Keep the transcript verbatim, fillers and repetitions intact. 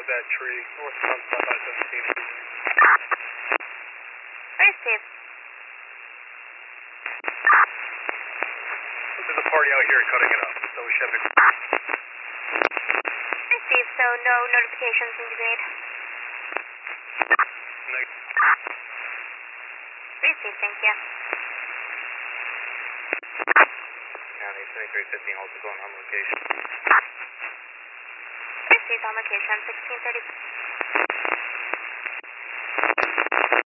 of that tree, northbound south by seventeen. Hey, Steve. There's a party out here cutting it up, so we should have it. Hey, Steve, so no notifications need to be made? No. Hey, Steve, thank you. County twenty-three fifteen, also going on location. Hey, Steve, on location, sixteen thirty.